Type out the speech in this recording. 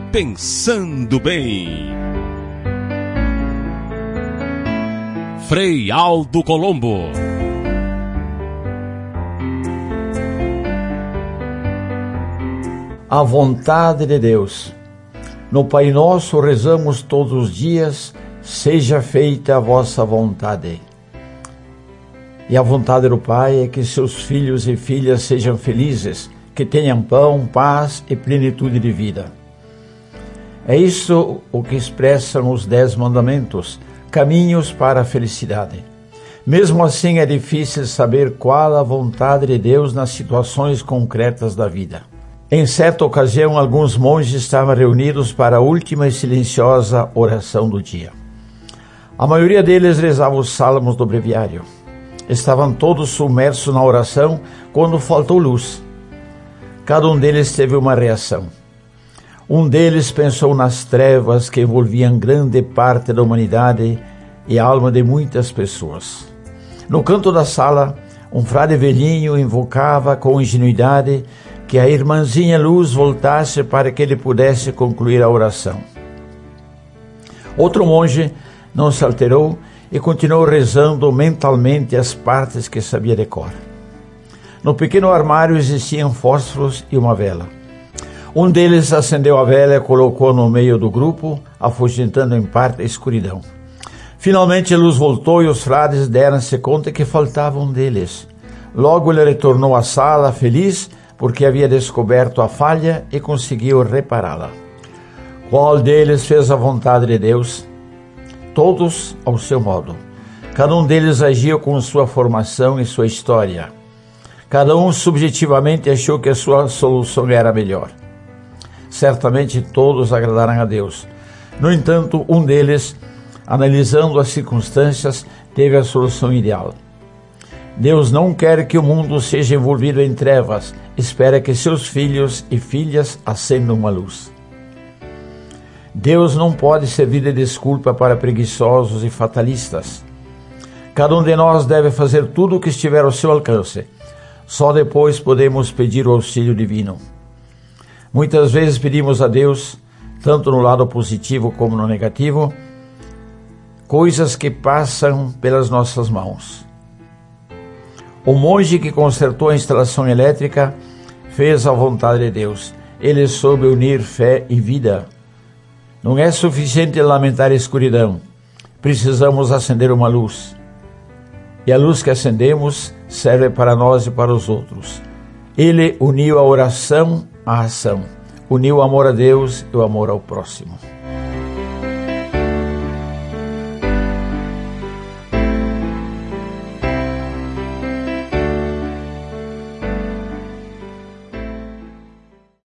Pensando Bem. Frei Aldo Colombo. A vontade de Deus. No Pai Nosso rezamos todos os dias: seja feita a vossa vontade. E a vontade do Pai é que seus filhos e filhas sejam felizes, que tenham pão, paz e plenitude de vida. É isso o que expressam os 10 mandamentos, caminhos para a felicidade. Mesmo assim, é difícil saber qual a vontade de Deus nas situações concretas da vida. Em certa ocasião, alguns monges estavam reunidos para a última e silenciosa oração do dia. A maioria deles rezava os salmos do breviário. Estavam todos submersos na oração quando faltou luz. Cada um deles teve uma reação. Um deles pensou nas trevas que envolviam grande parte da humanidade e a alma de muitas pessoas. No canto da sala, um frade velhinho invocava com ingenuidade que a irmãzinha Luz voltasse para que ele pudesse concluir a oração. Outro monge não se alterou e continuou rezando mentalmente as partes que sabia de cor. No pequeno armário existiam fósforos e uma vela. Um deles acendeu a vela e colocou no meio do grupo, afugentando em parte a escuridão. Finalmente a luz voltou e os frades deram-se conta que faltava um deles. Logo ele retornou à sala feliz porque havia descoberto a falha e conseguiu repará-la. Qual deles fez a vontade de Deus? Todos ao seu modo. Cada um deles agiu com sua formação e sua história. Cada um subjetivamente achou que a sua solução era melhor. Certamente todos agradaram a Deus. No entanto, um deles, analisando as circunstâncias, teve a solução ideal. Deus não quer que o mundo seja envolvido em trevas, espera que seus filhos e filhas acendam uma luz. Deus não pode servir de desculpa para preguiçosos e fatalistas. Cada um de nós deve fazer tudo o que estiver ao seu alcance. Só depois podemos pedir o auxílio divino. Muitas vezes pedimos a Deus, tanto no lado positivo como no negativo, coisas que passam pelas nossas mãos. O monge que consertou a instalação elétrica fez a vontade de Deus. Ele soube unir fé e vida. Não é suficiente lamentar a escuridão. Precisamos acender uma luz. E a luz que acendemos serve para nós e para os outros. Ele uniu a oração à ação. Uniu o amor a Deus e o amor ao próximo.